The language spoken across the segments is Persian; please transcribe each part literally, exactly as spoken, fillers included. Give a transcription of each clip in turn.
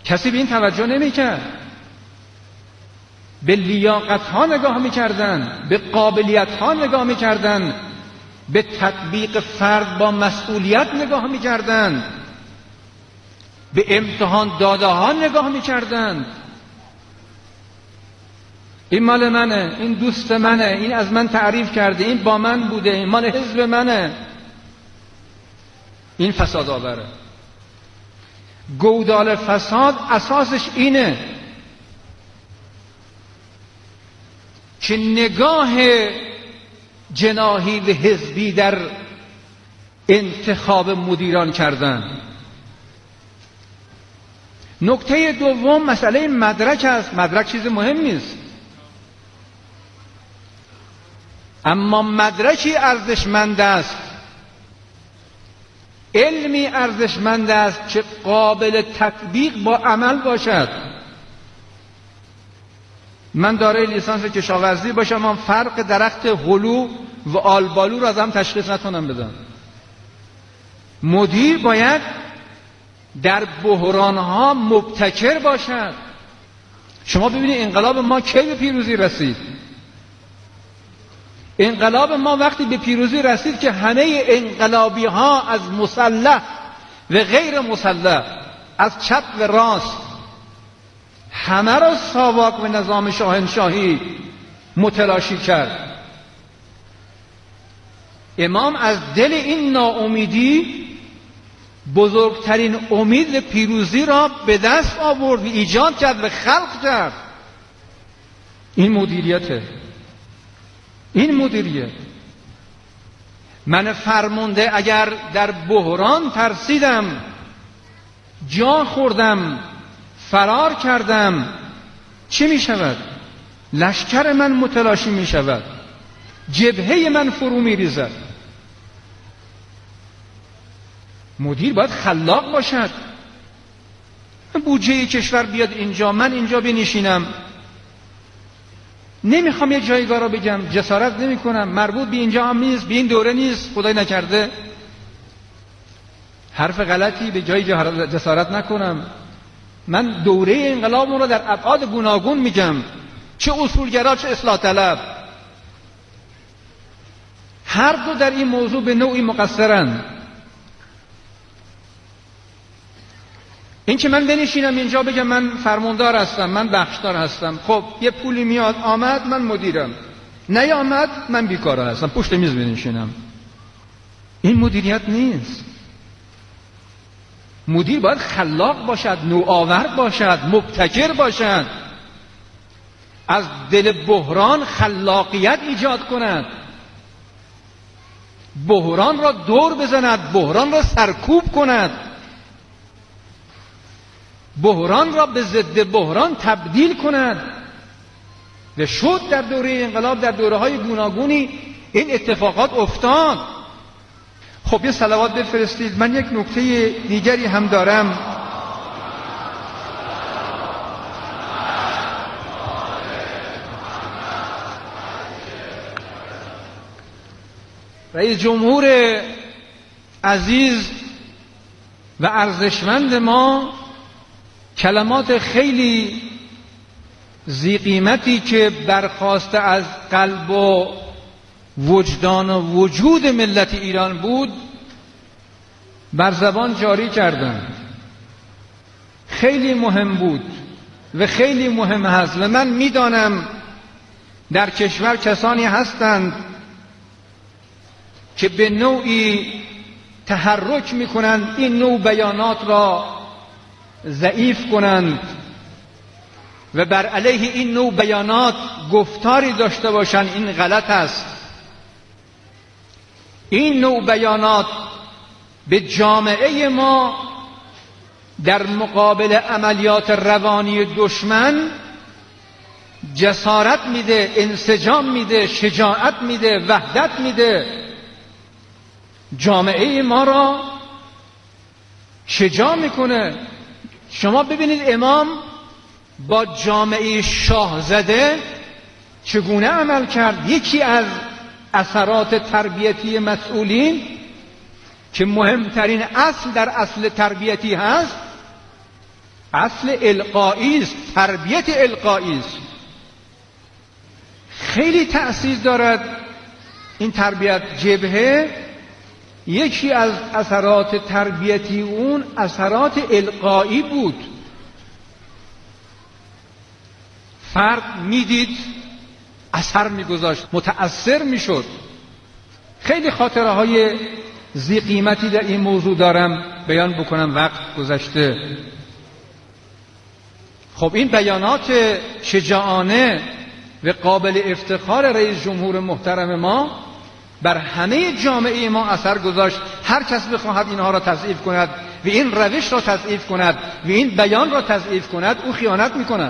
کسی به این توجه نمیکرد. به لیاقت ها نگاه میکردن، به قابلیت ها نگاه میکردن، به تطبیق فرد با مسئولیت نگاه میکردن، به امتحان داده ها نگاه میکردن. این مال منه، این دوست منه، این از من تعریف کرده، این با من بوده، این مال حزب منه. این فساد آوره. گودال فساد اساسش اینه که نگاه جناحی و حزبی در انتخاب مدیران کردن. نکته دوم مسئله مدرک است. مدرک چیز مهم نیست، اما مدرکی ارزشمند است، علمی ارزشمند است که قابل تطبیق با عمل باشد. من دارای لیسانس کشاورزی باشم، من فرق درخت هلو و آلبالو را از هم تشخیص نتونم بدم. مدیر باید در بحرانها مبتکر باشد. شما ببینید انقلاب ما کی به پیروزی رسید؟ انقلاب ما وقتی به پیروزی رسید که همه انقلابی ها از مسلح و غیر مسلح، از چپ و راست، همه را ساواک به نظام شاهنشاهی متلاشی کرد. امام از دل این ناامیدی بزرگترین امید پیروزی را به دست آورد و ایجاد کرد و خلق کرد. این مدیریته، این مدیریت. من فرمانده اگر در بحران ترسیدم، جا خوردم، فرار کردم، چی می شود؟ لشکر من متلاشی می شود، جبهه من فرو می ریزد. مدیر باید خلاق باشد. بودجه کشور بیاد اینجا، من اینجا بنشینم، نمیخوام یه جایگاه رو بگم، جسارت نمی کنم، مربوط به اینجا هم نیست، به این دوره نیست، خدای نکرده حرف غلطی به جای جسارت نکنم. من دوره انقلاب رو در ابعاد گوناگون میگم، چه اصولگرا چه اصلاح طلب، هر دو در این موضوع به نوعی مقصرن. این که من بنشینم اینجا بگم من فرماندار هستم، من بخشدار هستم، خب یه پولی میاد آمد من مدیرم، نیامد من بیکار هستم پشت میز بنشینم، این مدیریت نیست. مدیر باید خلاق باشد، نوآور باشد، مبتکر باشد، از دل بحران خلاقیت ایجاد کند، بحران را دور بزند، بحران را سرکوب کند، بحران را به ضد بحران تبدیل کند. و شد در دوره انقلاب، در دوره های گوناگونی این اتفاقات افتاد. خب یه صلوات بفرستید. من یک نکته دیگری هم دارم. رئیس جمهور عزیز و ارزشمند ما کلمات خیلی ذی قیمتی که برخاسته از قلب و وجدان و وجود ملت ایران بود بر زبان جاری کردند. خیلی مهم بود و خیلی مهم هست و من میدانم در کشور کسانی هستند که به نوعی تحرک میکنند این نوع بیانات را ضعیف کنند و بر علیه این نوع بیانات گفتاری داشته باشند. این غلط است. این نوع بیانات به جامعه ما در مقابل عملیات روانی دشمن جسارت میده، انسجام میده، شجاعت میده، وحدت میده، جامعه ما را شجاع میکنه. شما ببینید امام با جامعه شاهزاده چگونه عمل کرد. یکی از اثرات تربیتی مسئولین که مهمترین اصل در اصل تربیتی هست اصل القایی است، تربیت القایی است. خیلی تأثیر دارد این تربیت. جبهه یکی از اثرات تربیتی اون اثرات القایی بود. فرد میدید، اثر میگذاشت، متأثر میشد. خیلی خاطره های ذی قیمتی در این موضوع دارم بیان بکنم، وقت گذشته. خب این بیانات شجاعانه و قابل افتخار رئیس جمهور محترم ما بر همه جامعه ما اثر گذاشت. هر کس بخواهد اینها را تضعیف کند و این روش را تضعیف کند و این بیان را تضعیف کند، او خیانت میکند.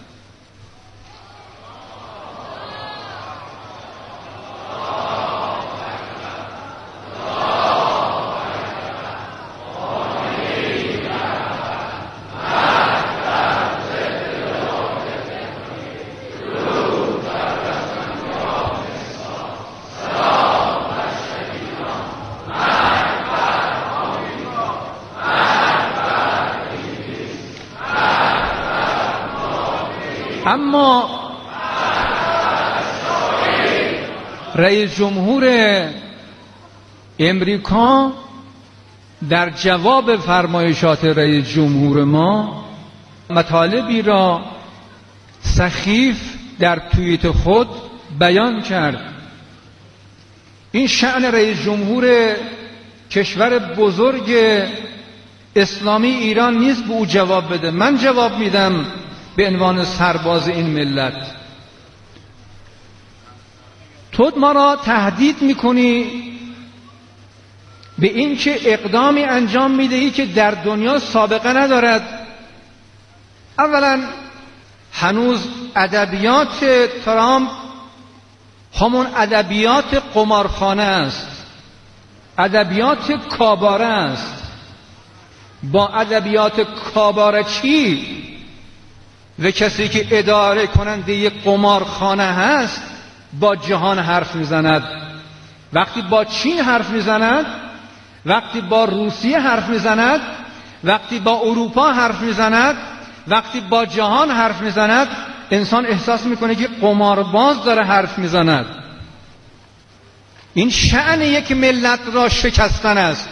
اما رئیس جمهور امریکا در جواب فرمایشات رئیس جمهور ما مطالبی را سخیف در توییت خود بیان کرد. این شأن رئیس جمهور کشور بزرگ اسلامی ایران نیست به او جواب بده. من جواب میدم به عنوان سرباز این ملت. تو ما را تهدید میکنی به این که اقدامی انجام میدهی که در دنیا سابقه ندارد. اولا هنوز ادبیات ترامپ همون ادبیات قمارخانه است، ادبیات کاباره است. با ادبیات کاباره چی؟ و کسی که اداره کننده یک قمارخانه هست با جهان حرف میزند. وقتی با چین حرف میزند، وقتی با روسیه حرف میزند، وقتی با اروپا حرف میزند، وقتی با جهان حرف میزند، انسان احساس میکنه که قمارباز داره حرف میزند. این شأن یک ملت را شکستن است.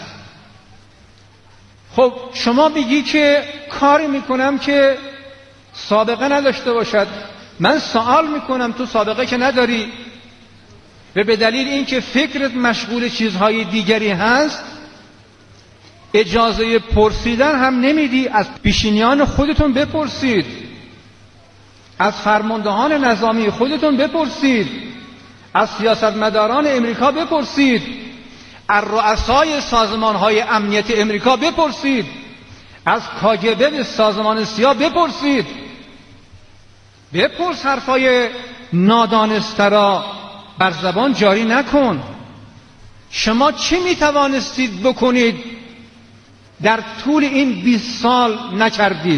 خب شما بگی که کاری میکنم که سابقه نداشته باشد. من سوال میکنم تو سابقه که نداری و به دلیل اینکه فکرت مشغول چیزهای دیگری هست اجازه پرسیدن هم نمیدی. از پیشینیان خودتون بپرسید، از فرماندهان نظامی خودتون بپرسید، از سیاستمداران امریکا بپرسید، از رؤسای سازمانهای امنیت امریکا بپرسید، از کاگبه به سازمان سیا بپرسید. بپرس، حرفای نادانسته را بر زبان جاری نکن. شما چی میتوانستید بکنید در طول این بیست سال نکردید؟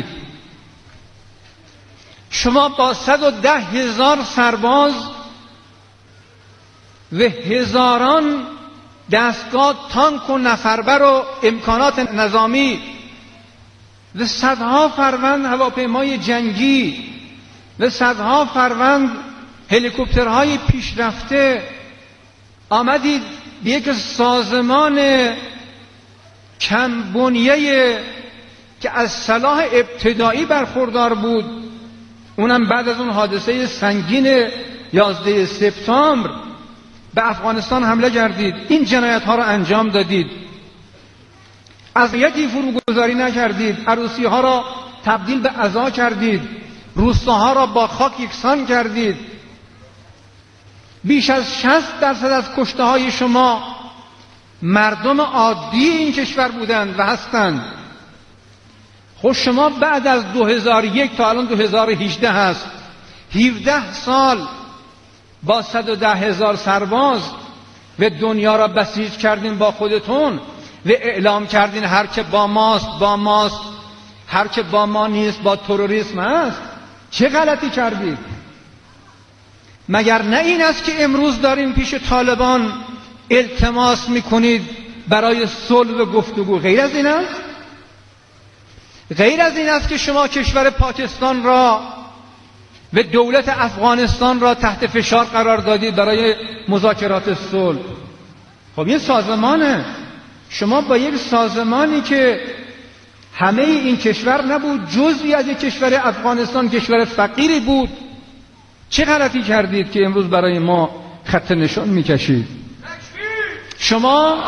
شما با صد و ده هزار سرباز و هزاران دستگاه تانک و نفربر و امکانات نظامی و صدها فروند هواپیمای جنگی و صدها فروند هلیکوپترهای پیشرفته آمدید به یک سازمان کم بنیه که از صلاح ابتدایی برخوردار بود، اونم بعد از اون حادثه سنگین یازده سپتامبر به افغانستان حمله کردید. این جنایت ها را انجام دادید. از یکی فروگذاری نکردید. عروسی ها را تبدیل به عزا کردید. روستاها را با خاک یکسان کردید. بیش از شصت درصد از کشته های شما مردم عادی این کشور بودند و هستند. خب شما بعد از دو هزار و یک تا الان دو هزار و هجده هست، هفده سال با صد و ده هزار سرباز و دنیا را بسیج کردین با خودتون و اعلام کردین هر که با ماست با ماست، هر که با ما نیست با تروریسم هست. چه غلطی کردید؟ مگر نه این است که امروز دارین پیش طالبان التماس میکنید برای صلح و گفتگو؟ غیر از این است؟ غیر از این است که شما کشور پاکستان را و دولت افغانستان را تحت فشار قرار دادید برای مذاکرات صلح. خب این سازمانه، شما با یک سازمانی که همه این کشور نبود، جزئی از یک کشور افغانستان، کشور فقیری بود، چه غلطی کردید که امروز برای ما خط نشان میکشید؟ شما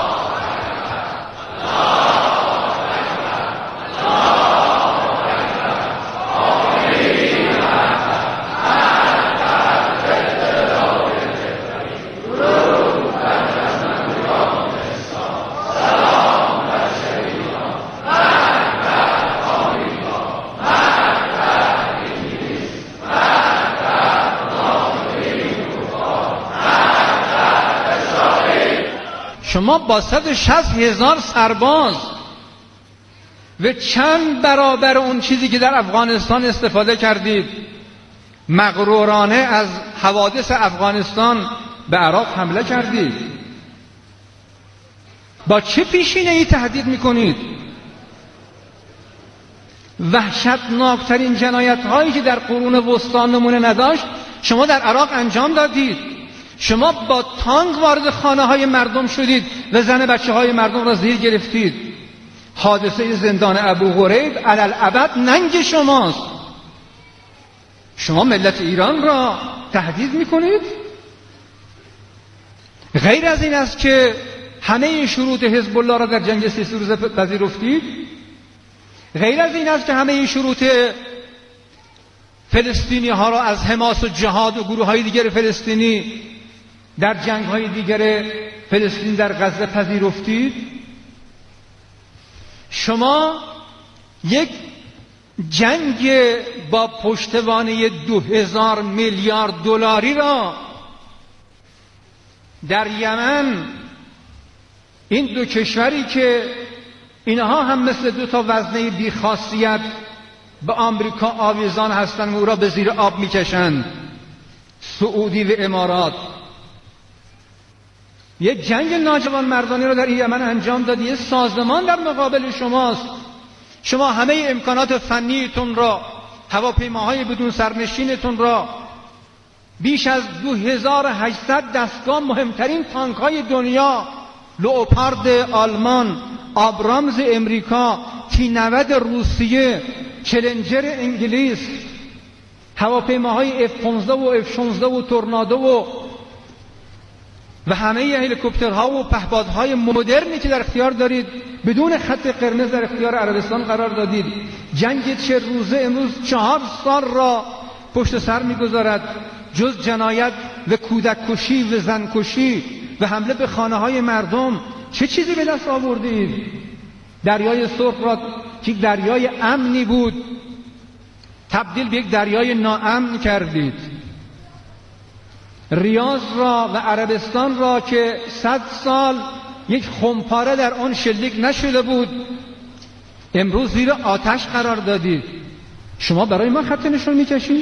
شما با صد و شصت هزار سرباز و چند برابر اون چیزی که در افغانستان استفاده کردید، مغرورانه از حوادث افغانستان به عراق حمله کردید. با چه پیشینه ای تهدید میکنید؟ وحشتناکترین جنایت هایی که در قرون وسطی نمونه نداشت شما در عراق انجام دادید. شما با تانک وارد خانه های مردم شدید و زن بچه های مردم را زیر گرفتید. حادثه زندان ابو غریب علالابد ننگ شماست. شما ملت ایران را تهدید میکنید. غیر از این است که همه شروط حزب الله را در جنگ سی روزه پذیرفتید. غیر از این است که همه شروط فلسطینی ها را از حماس و جهاد و گروه های دیگر فلسطینی در جنگ های دیگر فلسطین در غزه پذیرفتید. شما یک جنگ با پشتوانه دو هزار میلیارد دلاری را در یمن، این دو کشوری که اینها هم مثل دو تا وزنه بیخاصیت به آمریکا آویزان هستند و او را به زیر آب میکشند، سعودی و امارات، یک جنگ ناجوان مردانی را در یمن انجام دادی. یک سازمان در مقابل شماست. شما همه امکانات فنیتون را، هواپیماهای بدون سرنشینتون را، بیش از دو هزار و هشتصد دستگاه مهمترین تانک های دنیا، لئوپارد آلمان، آبرامز امریکا، تی نود روسیه، چلنجر انگلیس، هواپیماهای اف پانزده و اف شانزده و تورنادو و و همه هلیکوپترها و پهپادهای مدرنی که در اختیار دارید بدون خط قرمز در اختیار عربستان قرار دادید. جنگ چه روزه امروز چهار سال را پشت سر میگذارد. جز جنایت و کودک کشی و زن کشی و حمله به خانه های مردم چه چیزی به دست آوردید؟ دریای سرخ را که دریای امنی بود تبدیل به یک دریای ناامن کردید. ریاض را و عربستان را که صد سال یک خمپاره در آن شلیک نشده بود امروز زیر آتش قرار دادید. شما برای ما خط نشان میکشید؟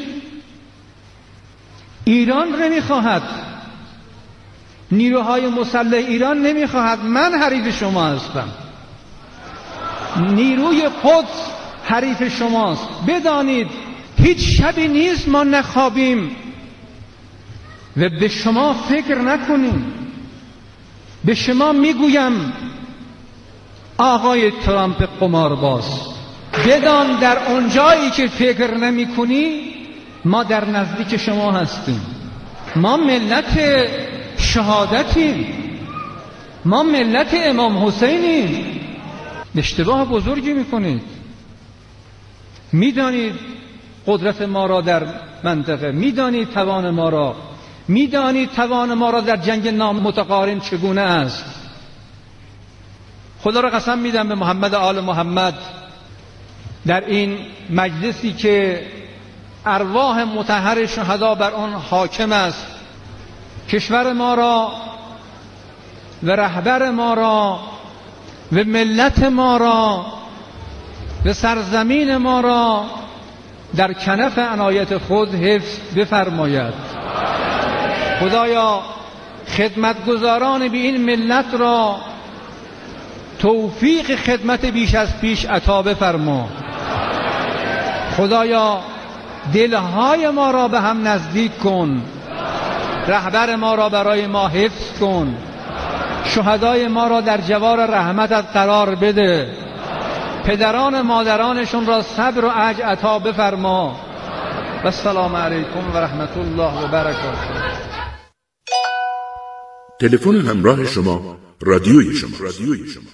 ایران نمیخواهد، نیروهای مسلح ایران نمیخواهد. من حریف شما هستم، نیروی قدس حریف شماست. بدانید هیچ شبی نیست ما نخوابیم و به شما فکر نکنیم. به شما میگویم آقای ترامپ قمارباز، بدان در اونجایی که فکر نمی کنی ما در نزدیک شما هستیم. ما ملت شهادتیم، ما ملت امام حسینیم. اشتباه بزرگی میکنید. میدانید قدرت ما را در منطقه، میدانید توان ما را، میدانید توان ما را در جنگ نامتقارن چگونه است. خدا را قسم میدم به محمد آل محمد در این مجلسی که ارواح مطهر شهدا بر آن حاکم است، کشور ما را و رهبر ما را و ملت ما را و سرزمین ما را در کنف عنایت خود حفظ بفرماید. خدایا خدمتگزاران به این ملت را توفیق خدمت بیش از پیش عطا بفرما. خدایا دلهای ما را به هم نزدیک کن، رهبر ما را برای ما حفظ کن، شهدای ما را در جوار رحمتت قرار بده، پدران مادرانشون را صبر و عجز عطا بفرما. و السلام علیکم و رحمت الله و برکاته. تلفن همراه شما رادیوی شما. رادیوی شما.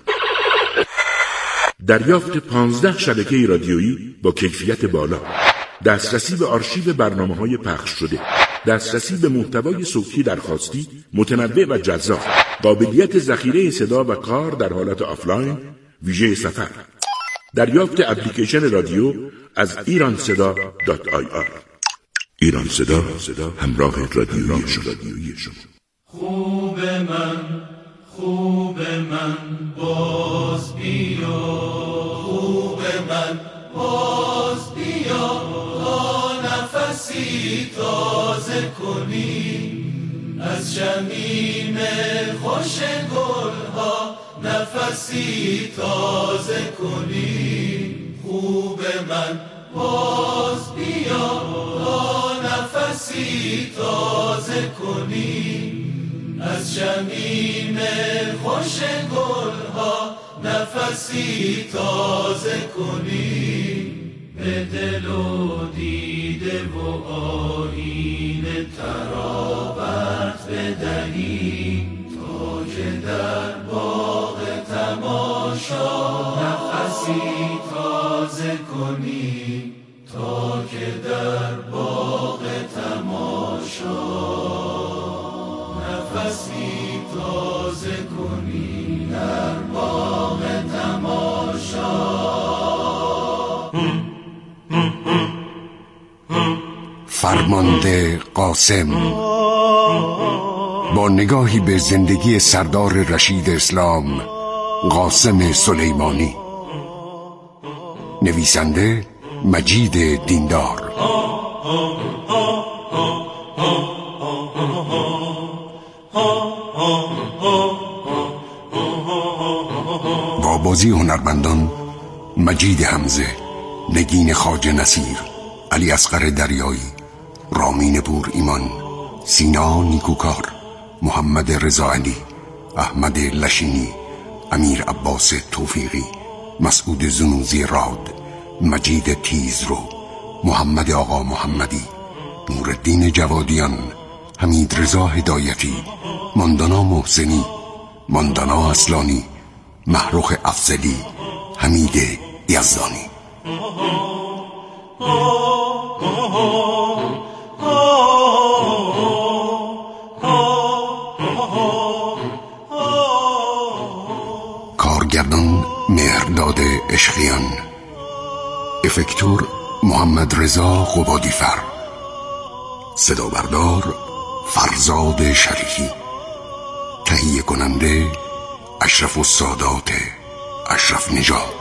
دریافت پانزده شبکه رادیویی با کیفیت بالا، دسترسی به آرشیو برنامه‌های پخش شده، دسترسی به محتوای صوتی درخواستی متنوع و جذاب، قابلیت ذخیره صدا و کار در حالت آفلاین، ویژه سفر، دریافت اپلیکیشن رادیو از ایران صدا دات آی آر. ایران صدا، همراه رادیویی شما. خوب من، خوب من باز بیا، خوب من باز بیا، تا نفسی تازه کنی از شمیم خوش گلها، نفسی تازه کنی. خوب من باز بیا، تا نفسی تازه کنی از شمیم خوش گلها، نفسی تازه کنی. به دل و دیده و آیین ترابت بدهی، تا که در باغ تماشا نفسی تازه کنی، تا که در باغ تماشا نفسی تازه کنی، در باغ تماشا. فرمانده قاسم با نگاهی به زندگی سردار رشید اسلام قاسم سلیمانی. نویسنده مجید دیندار. با بازی هنرمندان مجید حمزه، نگین خواجه نصیر، علی اصغر دریایی، رامین پور ایمان، سینا نیکوکار، محمد رضا علی، احمد لشینی، امیر عباس توفیقی، مسعود زنوزی راد، مجید تیزرو، محمد آقا محمدی، نورالدین جوادیان، حمید رضا هدایتی، ماندانا محسنی، ماندانا اصلانی، محروخ افضلی، حمید یزدانی. کارگردان مهرداد عشقیان، افکتور محمد رضا قبادیفر، صدا بردار فرزاد شریفی، تهیه کننده اشرف السادات اشرف نژاد.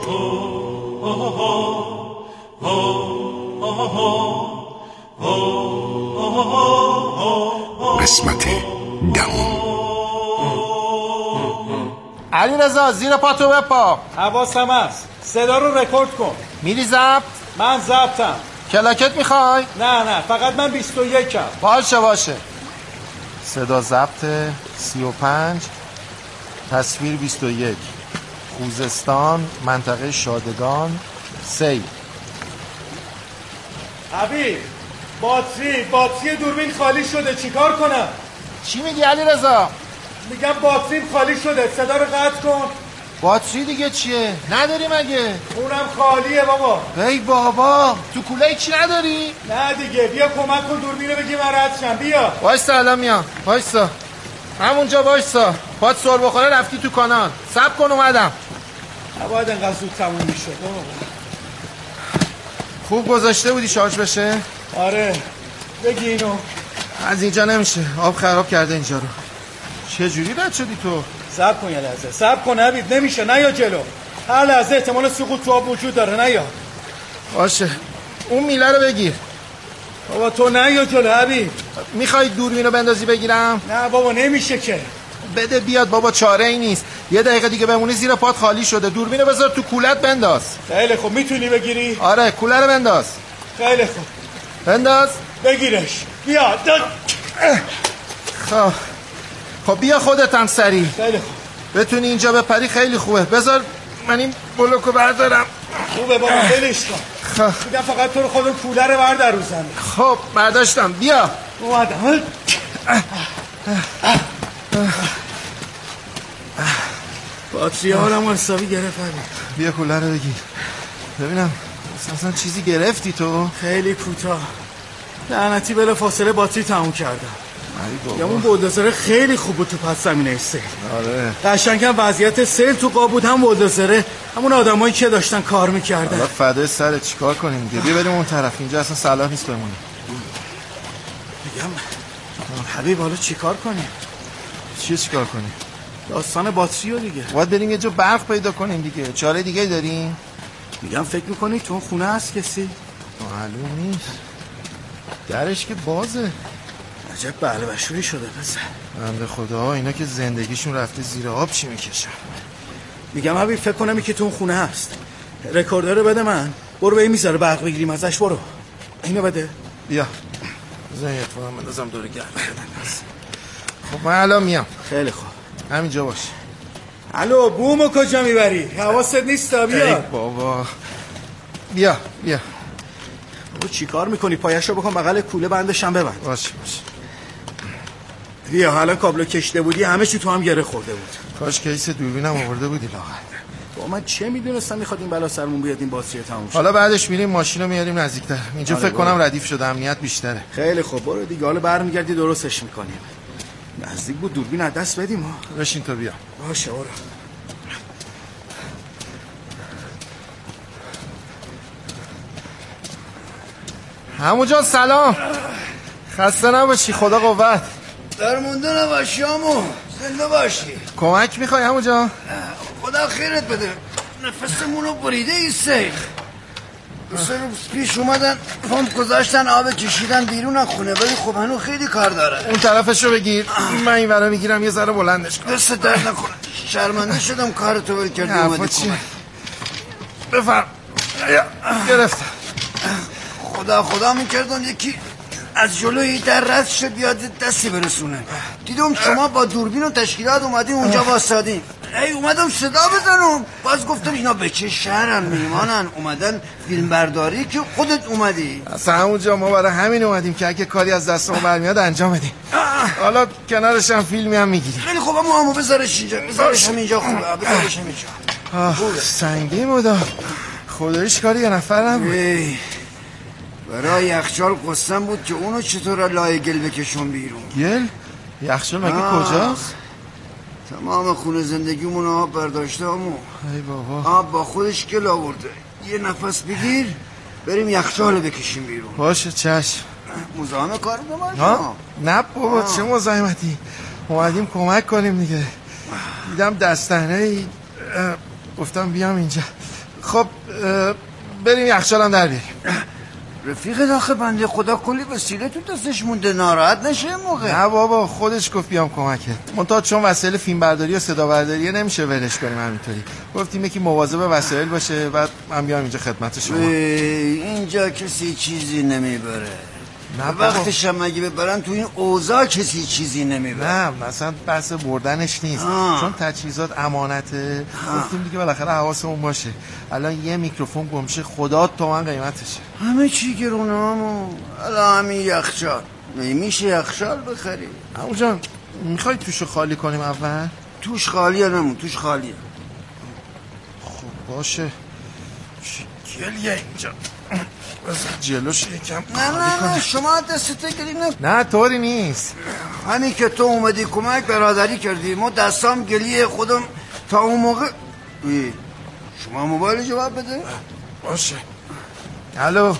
قسمت دهم. علی رضا زیر پاتو بپا. حواسم هست. صدا رو رکورد کن. میری ضبط؟ من ضبطم. کلاکت میخوای؟ نه نه فقط من بیست و یکم. باشه باشه. صدا ضبط سی و پنج، تصویر بیست و یک، خوزستان، منطقه شادگان، سی. حبیب باتری باتری دوربین خالی شده، چیکار کنم؟ چی میگی علی رضا؟ میگم باتریم خالی شده، صدا رو قطع کن. باتری دیگه چیه؟ نداری مگه؟ اونم خالیه بابا. ای بابا تو کوله چی نداری؟ نه دیگه، بیا کمک کن دوربین رو بگی من رد شم. بیا وایسا الان میام. وایسا همونجا وایسا. پات سر بخوره رفتی تو کانال. صبر کن اومدم. نباید انقدر زود تموم میشد. خوب گذاشته بودی شارژ بشه؟ آره بگی اینو. از اینجا نمیشه، آب خراب کرده اینجا رو. چه جوری رد شدی تو؟ صبر کن یه لحظه. صبر کن حبیب، نمیشه. نیا جلو. هر لحظه احتمال سقوط تو آب وجود داره. نیا. باشه اون میله رو بگیر. بابا تو نیا جلو حبیب. میخوای دوربینو بندازی بگیرم؟ نه بابا نمیشه که. بده بیاد بابا، چاره ای نیست. یه دقیقه دیگه بمونی زیر پات خالی شده. دوربینو بذار تو کولت بنداز. خیلی خوب. میتونی بگیری؟ آره کوله رو بنداز. خیلی خوب. بنداز. بگیرش. بیا. خب خب بیا خودت هم سری. خیلی خوب. بتونی اینجا بپری خیلی خوبه. بذار من این بلوکو بردارم. خوبه بابا ولش کن. خب میگم فقط تو رو خودم کوله رو بردار رو زمین. خب برداشتم. بیا. اومدم. باتری حالمو حسابی گرفت. بیا کوله رو بگیر ببینم اصلا چیزی گرفتی تو؟ خیلی کوتاه. لعنتی بلا فاصله باتری تموم کردم. یا اون بولدوزر خیلی خوب بود تو پس زمینه سیل. آره قشنگم وضعیت سیل تو قاب بود. هم بولدوزره همون آدمایی که داشتن کار میکردن. حالا فدای سر چیکار کنیم دیگه؟ بیا بریم اون طرف. اینجا اصلا صلاح نیست بمونیم. میگم حبیب حالا چیکار کنیم؟ چیه چیکار کنیم؟ داستان باتریو دیگه. باید بریم یه جا برق پیدا کنیم دیگه. چاره دیگه داریم؟ میگم فکر میکنی تو اون خونه هست کسی؟ معلوم نیست. درش که بازه. عجب بله بشوری شده پسر. بنده خدا اینا که زندگیشون رفته زیر آب چی میکشن؟ میگم حبیب فکر کنم که تو اون خونه هست. رکوردر رو بده من. برو به این میذاره برق بگیریم ازش. برو اینو بده. بیا بذار این اتفاقم بندازم دور گرم. خب من الان میام. خیلی خوب همینجا باش. الو بومو کجا میبری؟ حواست نیست. بیا بابا بیا بیا. بابا چی کار میکنی؟ پایشو بکن بغل کوله بندشم ببند. باش باش. بیا حالا کابلو کشته بودی همه چی تو هم گره خورده بود. کاش کیس دوربینم آورده بودی لاغر. با من چه میدونستم میخواد این بلا سرمون بیاد این باتری تموم شه. حالا بعدش میریم ماشینو میاریم نزدیکتر. اینجا آره فکر کنم ردیف شده امنیت بیشتره. خیلی خوب برو دیگه. حالا برمیگردی درستش میکنیم. نزدیک بود دوربین از دست بدیم ها. بشین تو بیا. باشه برو. عمو جان سلام. خسته نباشی. خدا قوت. در مونده نباشی عمو. زنده باشی. کمک میخوای عمو جان؟ خدا خیرت بده. نفسمونو بریده ای سیل. دو سه روز پیش اومدن پمپ گذاشتن آب کشیدن بیرون از خونه ولی خب هنو خیلی کار داره. اون طرفشو بگیر. من این ورا میگیرم یه ذره بلندش کن. دست درد نکنه. شرمنده شدم کارتو ول کردی اومدی کمک. بفرم. گرفتم. خدا خدا میکردم یکی از جلوی در رد شد بیاد دستی برسونه. دیدم شما با دوربین و تشکیلات اومدین اونجا واسادین. ای اومدم صدا بزنم. باز گفتم اینا به چه شهرن میمانن اومدن فیلم برداری که خودت اومدی. اصلا همونجا ما برای همین اومدیم که اگه کاری از دستمون برمیاد انجام بدیم. حالا کنارش هم فیلمی هم میگیریم. خیلی خوب اما همو بذارش اینجا. بذارش همینجا خوبه. بذارش همینجا. سنگی مودا. خدایش کاری یه نفر نبود. برای یخچال قسم بود که اونو چطور لای گل بکشون بیرون. گل؟ یخچال مگه کجاست؟ تمام خونه زندگیمون آب برداشته امو. ای بابا. آب با خودش گل آورده. یه نفس بگیر بریم یخچال بکشیم بیرون. باشه چشم. مزاحم کار بماش. ها؟ نه بابا چه مزاحمتی. اومدیم کمک کنیم دیگه. دیدم دستنه‌ای گفتم بیام اینجا. خب بریم یخچالم در بیاریم. رفیق داخل بنده خدا کلی وسیله تو دستش مونده ناراحت نشه موقع. نه بابا خودش گفت بیام کمکت. منتها چون وسایل فیلم برداری و صدا برداری نمیشه ولش کنیم همینطوری. گفتیم یکی مواظب وسایل باشه بعد من بیام اینجا خدمت شما. اینجا کسی چیزی نمیبره. نه وقتش هم اگه ببرن تو این اوضاع کسی چیزی نمیبره. نه مثلا بحث بردنش نیست. آه. چون تجهیزات امانته. گفتیم دیگه بالاخره حواسمون باشه. الان یه میکروفون گمشه خدا تومن قیمتشه. همه چی گرونه همون. الان همین یخچال نمیشه یخچال بخری. عمو جان میخوای توشو خالی کنیم اول؟ توش خالیه نمون توش خالیه. خب باشه. گلیه اینجا. جلوش یکم نه نه نه شما دستت گلی نه. نه طوری نیست. همین که تو اومدی کمک برادری کردی ما دستام گلیه خودم تا اون موقع. شما موبایل جواب بده. باشه. الو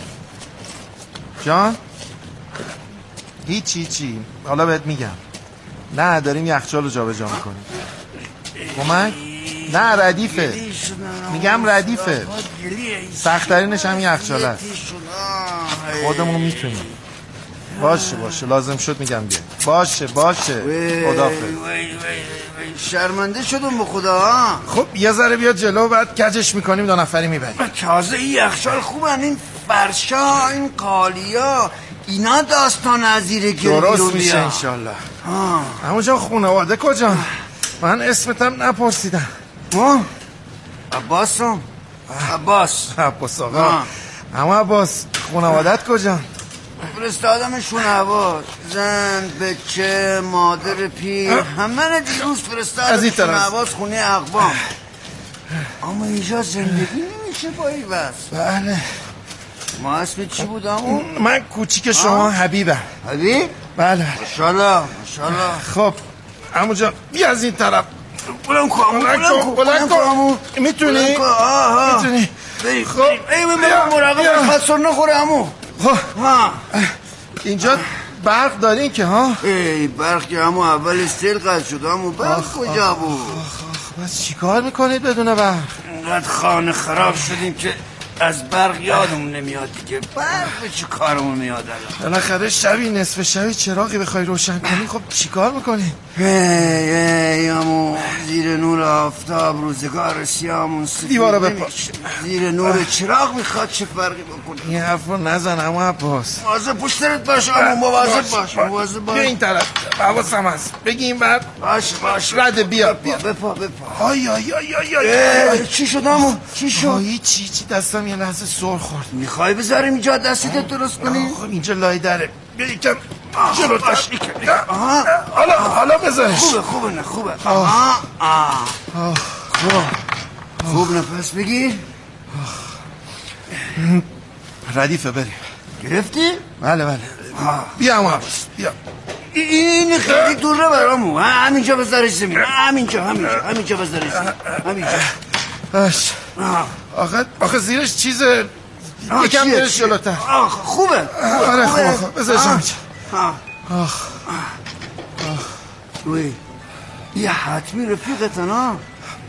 جان هیچی هیچی حالا بهت میگم. نه داریم یخچال رو جا به جا میکنیم. کمک؟ نه ردیفه. میگم ردیفه. سخت‌ترینش هم یخچال است. خودمون میتونیم. باشه باشه لازم شد میگم بیا. باشه باشه خدافظ. شرمنده شدم به خدا ها. خب یه ذره بیا جلو بعد کجش میکنیم دو نفری میبریم. تازه این یخچال خوبن، این فرشا این قالیا اینا داستان از زیر گل درست میشه انشالله. همون جا خانواده کجا؟ من اسمتم نپرسیدم. عباس هم عباس عباس آقا. اما عباس خانوادت کجا؟ فرستادمشون عباس، زن بچه مادر پیر همه دیروز فرستادمشون عباس خونه اقوام. اما اینجا زندگی نمیشه با این بس. بله. ما اسم چی بود همون؟ من کوچیک شما حبیبم. حبیب؟ بله. ماشالله ماشالله. خب همونجا بیا از این طرف. بلند کن بلند کن میتونی؟ میتونی؟ خب ای بیا مراقب خسر نخوره همون. خب اینجا برق دارین که ها؟ ای برق که همون اول سیل قطع شد همون برق کجا بود؟ بس چی کار میکنید بدون برق؟ اینقدر خانه خراب شدیم که از برق یادمون نمیاد دیگه. برق به چی کارمون میاد الان؟ بالاخره شبی نصف شبی چراغی بخوای روشن کنی خب چی کار میکنی؟ ای ای همون زیر نور آفتاب روزگار سیامون سفید دیوارو بپا. زیر نور چراغ میخواد چه فرقی بکنه؟ این حرف رو نزن همون عباس. مواظب پشترت باش همون مواظب باش مواظب باش. بیا این طرف حواسم هست بگی این بر باش باش رده بیا بیا بپا بپا. آی آی آی آی آی چی شد همون؟ چی شد؟ آی چی چی دستم یه لحظه سر خورد. میخوای بذاریم اینجا دستت درست کنی؟ خب اینجا لای دره بیا یکم جلوتر. حالا حالا بذارش. خوبه خوبه نه خوبه. آه آه خوب خوب نفس بگیر. ردیفه بریم. گرفتی؟ بله بله بیا همون عباس بیا. این خیلی دوره برامو. همینجا بذارش زمین. همینجا همینجا همینجا بذارش زمین. همینجا. باش. آخه آخه زیرش چیز یکم برش جلوتر. آخ خوبه. آره خوبه خوبه بذارش همینجا. آخ آخ روی یه حتمی رفیقتن ها.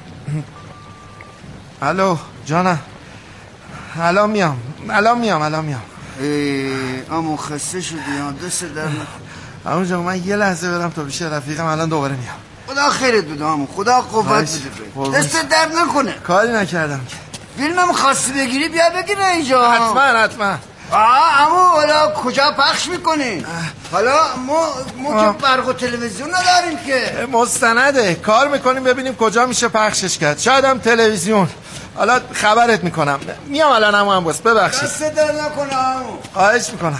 الو جانم الان میام الان میام الان میام. اما خسته شدی ها دست در نکن. همون جا من یه لحظه برم تا پیش رفیقم الان دوباره میام. خدا خیرت بده همون خدا قوت بده دست درد نکنه. کاری نکردم که. فیلمم خواستی بگیری بیا بگیره اینجا. حتما حتما. آه اما حالا کجا پخش میکنی؟ حالا ما ما که برق و تلویزیون نداریم که. مستنده کار میکنیم ببینیم کجا میشه پخشش کرد. شاید هم تلویزیون. حالا خبرت میکنم. میام الان همون هم بس ببخشید. دست در نکنه همون. خواهش میکنم.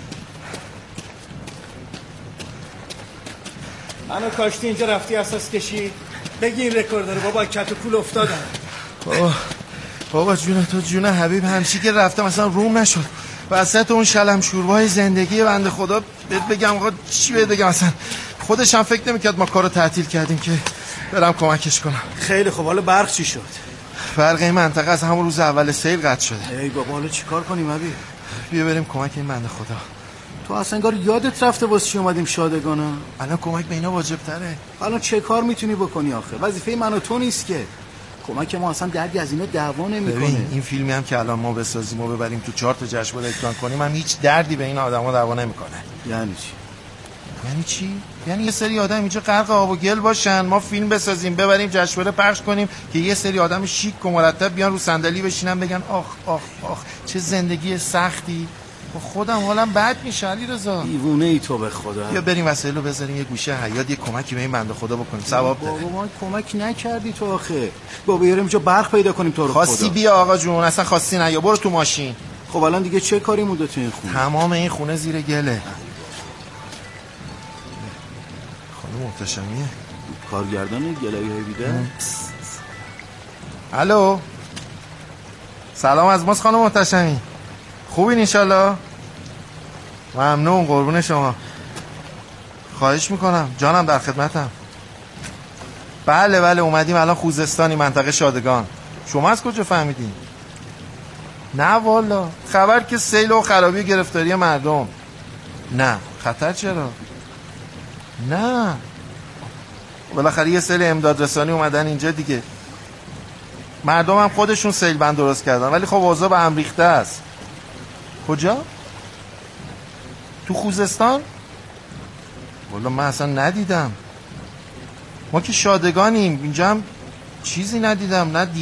منو کاشتی اینجا رفتی اساس کشی بگی این رکوردر بابا کت و کول افتادن. بابا بابا جون تو جون حبیب همچی که رفتم اصلا روم نشد وسط اون شلم شوربای زندگی بنده خدا. بهت بگم آقا چی بهت بگم اصلا خودش هم فکر نمی‌کرد ما کارو تعطیل کردیم که برم کمکش کنم. خیلی خب حالا برق چی شد؟ برق این منطقه از همون روز اول سیل قطع شده. ای بابا حالا چیکار کنیم حبیب؟ بیا بریم کمک این بنده خدا. تو اصلا انگار یادت رفته واسه چی اومدیم شادگانا. الان کمک به اینا واجب تره. الان چه کار میتونی بکنی آخه؟ وظیفه من و تو نیست که. کمک ما اصلا دردی از اینا دعوا نمیکنه. ببین این فیلمی هم که الان ما بسازیم و ببریم تو چهار تا جشنواره اکران کنیم هم هیچ دردی به این آدما دعوا نمیکنه. یعنی چی؟ یعنی چی؟ یعنی یه سری آدم اینجا غرق آب و گل باشن ما فیلم بسازیم ببریم جشنواره پخش کنیم که یه سری آدم شیک و مرتب بیان رو صندلی بشینن بگن آخ آخ آخ چه زندگی سختی. خودم حالم بد میشه علیرضا. دیوونه ای تو به خدا. یا بریم وسایلو بذاریم یه گوشه حیاط یه کمکی به این بنده خدا بکنیم ثواب داره. بابا ما کمک نکردی تو آخه. بابا بریم اینجا برق پیدا کنیم تو رو خدا. خواستی بیا آقا جون اصلا خواستی نه یا برو تو ماشین. خب الان دیگه چه کاری مونده تو این خونه؟ تمام این خونه زیر گله. خانم محتشمیه کارگردان گلایی های بیده. الو سلام از ماست خانم محتشمی. خوبین انشالله؟ ممنون قربون شما. خواهش میکنم جانم در خدمتم. بله بله اومدیم الان خوزستانی منطقه شادگان. شما از کجا فهمیدین؟ نه والا خبر که سیل و خرابی و گرفتاری مردم. نه خطر چرا؟ نه بالاخره یه سری امداد رسانی اومدن اینجا دیگه. مردم هم خودشون سیل بند درست کردن ولی خب اوضاع به هم ریخته است. کجا؟ تو خوزستان؟ والا من اصلا ندیدم. ما که شادگانیم، اینجا هم چیزی ندیدم، نه